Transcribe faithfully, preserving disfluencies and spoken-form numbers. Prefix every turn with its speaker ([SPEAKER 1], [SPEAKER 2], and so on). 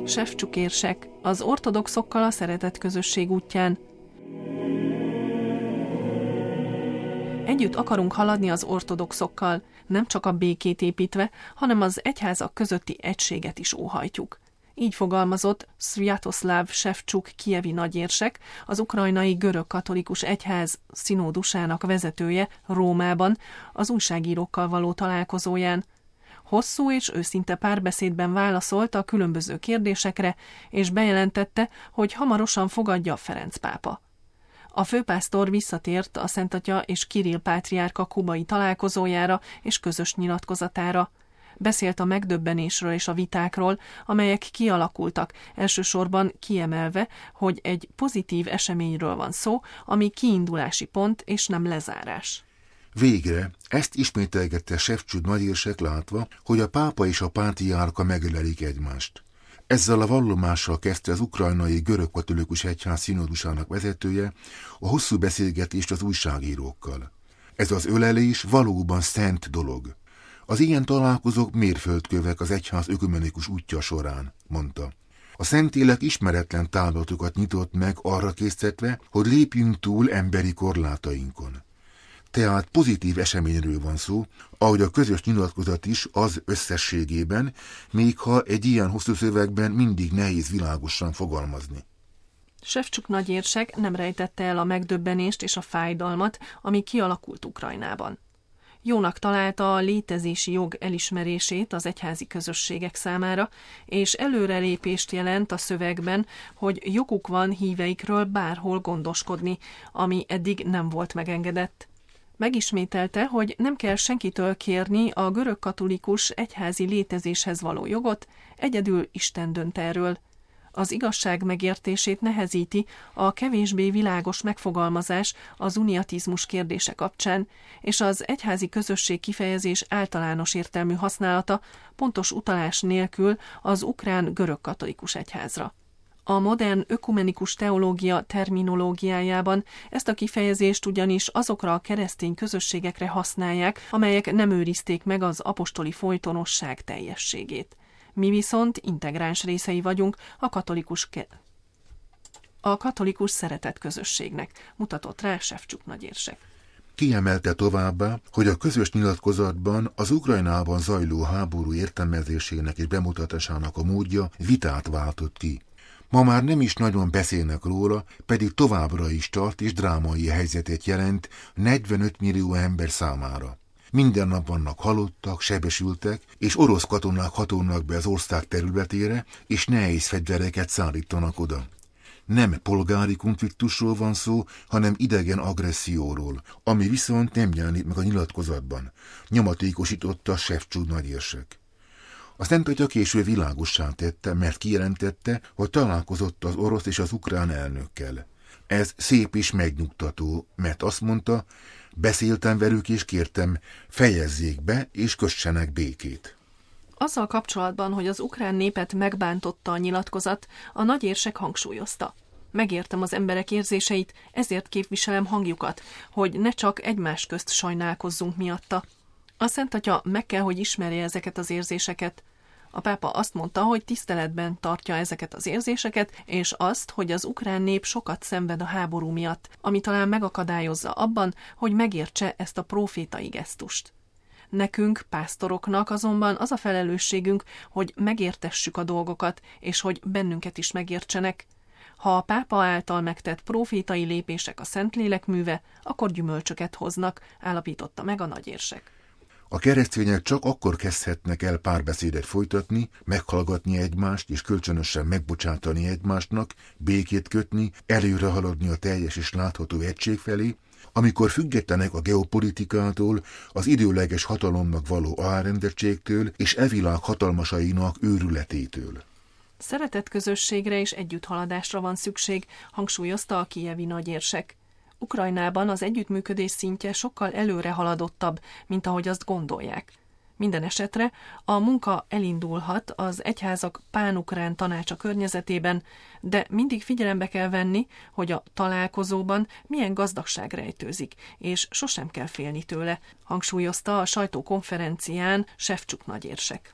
[SPEAKER 1] Sefcsuk érsek, az ortodoxokkal a szeretet közösség útján. Együtt akarunk haladni az ortodoxokkal, nem csak a békét építve, hanem az egyházak közötti egységet is óhajtjuk. Így fogalmazott Szvjatoszláv Sefcsuk kijevi nagyérsek, az ukrajnai görög-katolikus egyház szinódusának vezetője Rómában, az újságírókkal való találkozóján. Hosszú és őszinte párbeszédben válaszolt a különböző kérdésekre, és bejelentette, hogy hamarosan fogadja Ferenc pápa. A főpásztor visszatért a Szentatya és Kirill pátriárka kubai találkozójára és közös nyilatkozatára. Beszélt a megdöbbenésről és a vitákról, amelyek kialakultak, elsősorban kiemelve, hogy egy pozitív eseményről van szó, ami kiindulási pont és nem lezárás.
[SPEAKER 2] Végre ezt ismételgette Sefcsuk nagyérsek látva, hogy a pápa és a pátriárka megölelik egymást. Ezzel a vallomással kezdte az ukrajnai görög-katolikus egyház szinodusának vezetője a hosszú beszélgetést az újságírókkal. Ez az ölelés valóban szent dolog. Az ilyen találkozók mérföldkövek az egyház ökumenikus útja során, mondta. A Szentlélek ismeretlen távlatokat nyitott meg arra késztetve, hogy lépjünk túl emberi korlátainkon. Tehát pozitív eseményről van szó, ahogy a közös nyilatkozat is az összességében, még ha egy ilyen hosszú szövegben mindig nehéz világosan fogalmazni.
[SPEAKER 1] Sefcsuk nagyérsek nem rejtette el a megdöbbenést és a fájdalmat, ami kialakult Ukrajnában. Jónak találta a létezési jog elismerését az egyházi közösségek számára, és előrelépést jelent a szövegben, hogy joguk van híveikről bárhol gondoskodni, ami eddig nem volt megengedett. Megismételte, hogy nem kell senkitől kérni a görög-katolikus egyházi létezéshez való jogot, egyedül Isten dönt erről. Az igazság megértését nehezíti a kevésbé világos megfogalmazás az uniatizmus kérdése kapcsán, és az egyházi közösség kifejezés általános értelmű használata pontos utalás nélkül az ukrán görög-katolikus egyházra. A modern ökumenikus teológia terminológiájában ezt a kifejezést ugyanis azokra a keresztény közösségekre használják, amelyek nem őrizték meg az apostoli folytonosság teljességét. Mi viszont integráns részei vagyunk a katolikus ke- a katolikus szeretet közösségnek, mutatott rá Sefcsuk nagyérsek.
[SPEAKER 2] Kiemelte továbbá, hogy a közös nyilatkozatban az Ukrajnában zajló háború értelmezésének és bemutatásának a módja vitát váltott ki. Ma már nem is nagyon beszélnek róla, pedig továbbra is tart és drámai helyzetet jelent negyvenöt millió ember számára. Minden nap vannak halottak, sebesültek, és orosz katonák hatolnak be az ország területére, és nehéz fegyvereket szállítanak oda. Nem polgári konfliktusról van szó, hanem idegen agresszióról, ami viszont nem jelenik meg a nyilatkozatban, nyomatékosította Sefcsuk nagyérsek. A Szentatya később világossá tette, mert kijelentette, hogy találkozott az orosz és az ukrán elnökkel. Ez szép és megnyugtató, mert azt mondta, beszéltem velük és kértem, fejezzék be és kössenek békét.
[SPEAKER 1] Azzal kapcsolatban, hogy az ukrán népet megbántotta a nyilatkozat, a nagyérsek hangsúlyozta. Megértem az emberek érzéseit, ezért képviselem hangjukat, hogy ne csak egymás közt sajnálkozzunk miatta. A Szentatya meg kell, hogy ismerje ezeket az érzéseket. A pápa azt mondta, hogy tiszteletben tartja ezeket az érzéseket, és azt, hogy az ukrán nép sokat szenved a háború miatt, ami talán megakadályozza abban, hogy megértse ezt a prófétai gesztust. Nekünk, pásztoroknak azonban az a felelősségünk, hogy megértessük a dolgokat, és hogy bennünket is megértsenek. Ha a pápa által megtett prófétai lépések a Szentlélek műve, akkor gyümölcsöket hoznak, állapította meg a nagyérsek.
[SPEAKER 2] A keresztények csak akkor kezdhetnek el párbeszédet folytatni, meghallgatni egymást és kölcsönösen megbocsátani egymásnak, békét kötni, előre haladni a teljes és látható egység felé, amikor függetlenek a geopolitikától, az időleges hatalomnak való alárendettségtől és e világ hatalmasainak őrületétől.
[SPEAKER 1] Szeretett közösségre és együtthaladásra van szükség, hangsúlyozta a kijevi nagyérsek. Ukrajnában az együttműködés szintje sokkal előre haladottabb, mint ahogy azt gondolják. Minden esetre a munka elindulhat az egyházak pánukrán tanácsa környezetében, de mindig figyelembe kell venni, hogy a találkozóban milyen gazdagság rejtőzik, és sosem kell félni tőle, hangsúlyozta a sajtókonferencián Sefcsuk nagyérsek.